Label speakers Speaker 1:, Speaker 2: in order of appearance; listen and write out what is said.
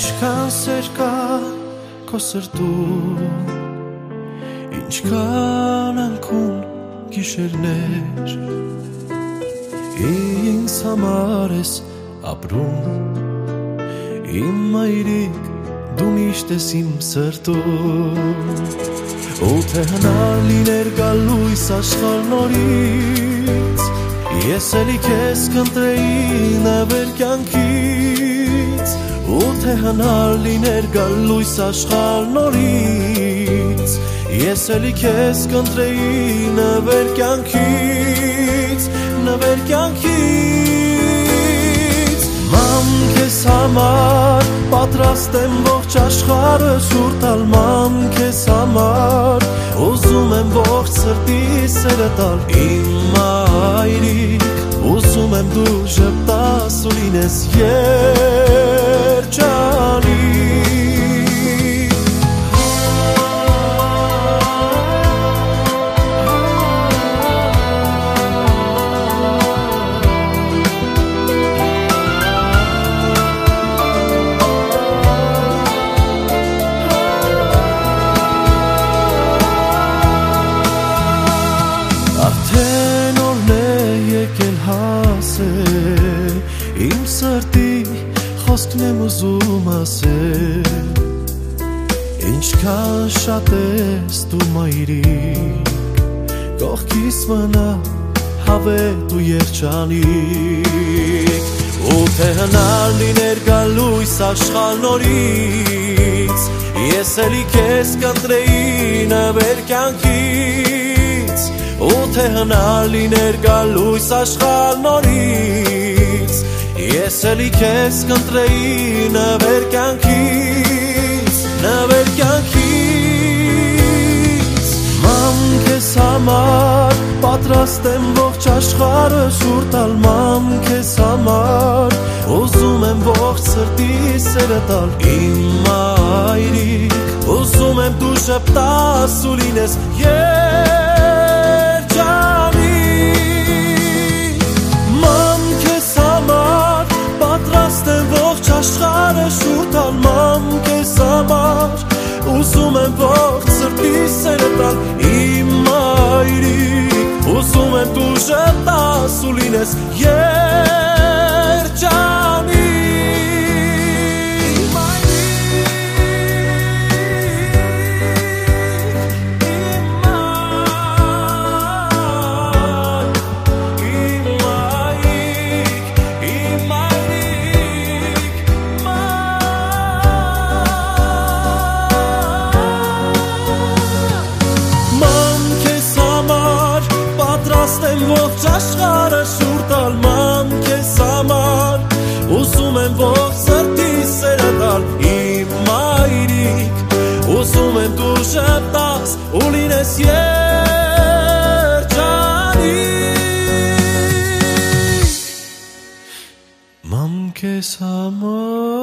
Speaker 1: Ինչքան սեր կա քո սրտում, ինչքան անքուն գիշերներ, ինձ համար ես ապրում, իմ մայրիկ դու միշտ ես իմ սրտում, ու թե հնար լիներ գալույս աշխարհ նորից, ես էլի քեզ կընտրեի նվեր կյանքից, ու թե հնար լիներ գալույս աշխարհ նորից, ես էլի քեզ կընտրեի նվեր կյանքից, նվեր կյանքից, ման քեզ համար պատրաստ եմ ողջ աշխարհը շուռ տալ, ման քեզ համար ուզում եմ ողջ սրտիս սերը տալ, իմ մայրիկ, ուզում եմ դու ժպտաս ու լինես երջանիկ. Արդեն օրն է եկել հասել, իմ սրտի խոսքն եմ ուզում ասել, ինչքան շատ ես դու մայրիկ, կողքիս մնա հավետ ու երջանիկ, ու թե հնար լիներ գալույս աշխարհ նորից, ես էլի քեզ կընտրեի նվեր կյանքից, ու թե հնար լիներ գալույս աշխարհ նորից, ես էլի քեզ կընտրեի նվեր կյանքից, նվեր կյանքից, ման քեզ համար պատրաստ եմ ողջ աշխարհը շուռ տալ, ման քեզ համար ուզում եմ ողջ սրտիս սերը տալ, իմ մայրիկ, ուզում եմ դու ժպտաս ու լինես երջանիկ, ման քեզ համար պատրաստ եմ ողջ աշխարհը շուռ տալ, ման քեզ համար ուզում եմ ողջ սրտիս սերը տալ, իմ մայրիկ, ուզում եմ դու ժպտաս ու լինես երջանիկ. Եմ ողջ աշխարհը շուռ տալ, ման քեզ համար ուզում եմ ողջ սրտիս սերը տալ, իմ մայրիկ, ուզում եմ դու ժպտաս ու լինես երջանիկ, ման քեզ համար